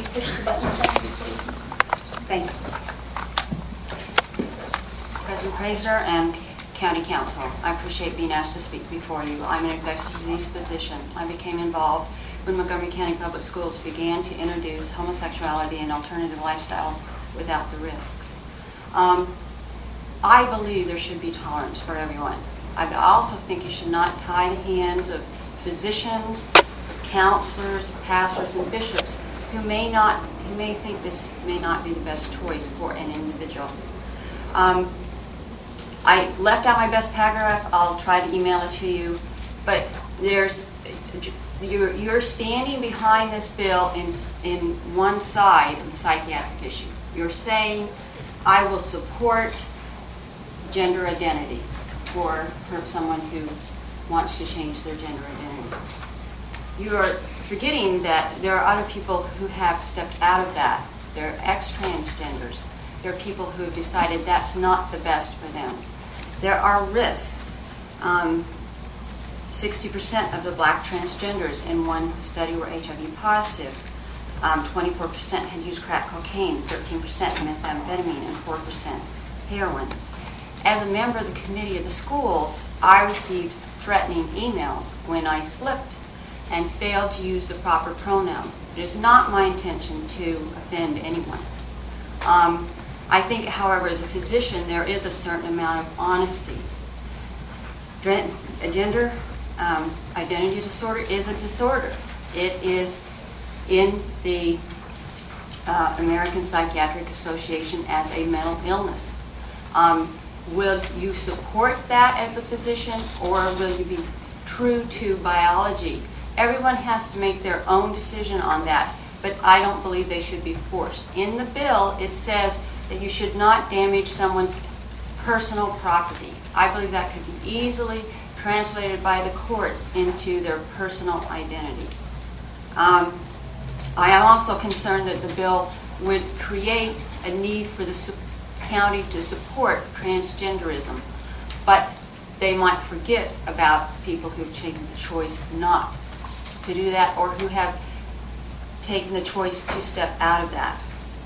push the button, please. Thanks. President Prasner and County Council, I appreciate being asked to speak before you. I'm an infectious disease physician. I became involved when Montgomery County Public Schools began to introduce homosexuality and alternative lifestyles without the risks. I believe there should be tolerance for everyone. I also think you should not tie the hands of physicians, counselors, pastors, and bishops who may think this may not be the best choice for an individual. I left out my best paragraph. I'll try to email it to you, but you're standing behind this bill in one side of the psychiatric issue. You're saying, I will support gender identity for someone who wants to change their gender identity. You are forgetting that there are other people who have stepped out of that. There are ex-transgenders. There are people who have decided that's not the best for them. There are risks. 60% of the black transgenders in one study were HIV positive. 24% had used crack cocaine, 13% methamphetamine, and 4% heroin. As a member of the committee of the schools, I received threatening emails when I slipped and failed to use the proper pronoun. It is not my intention to offend anyone. I think, however, as a physician, there is a certain amount of honesty. Gender identity disorder is a disorder. It is in the American Psychiatric Association as a mental illness. Will you support that as a physician, or will you be true to biology? Everyone has to make their own decision on that, but I don't believe they should be forced. In the bill, it says that you should not damage someone's personal property. I believe that could be easily translated by the courts into their personal identity. I am also concerned that the bill would create a need for the county to support transgenderism, but they might forget about people who have taken the choice not to do that, or who have taken the choice to step out of that.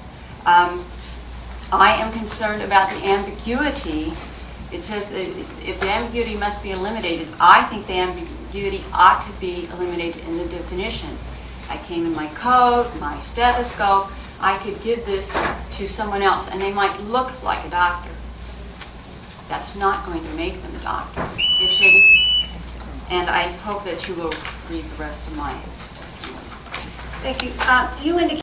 I am concerned about the ambiguity. It says that if the ambiguity must be eliminated, I think the ambiguity ought to be eliminated in the definition. I came in my coat, my stethoscope. I could give this to someone else, and they might look like a doctor. That's not going to make them a doctor. It shouldn't. And I hope that you will read the rest of my testimony. Thank you. You indicated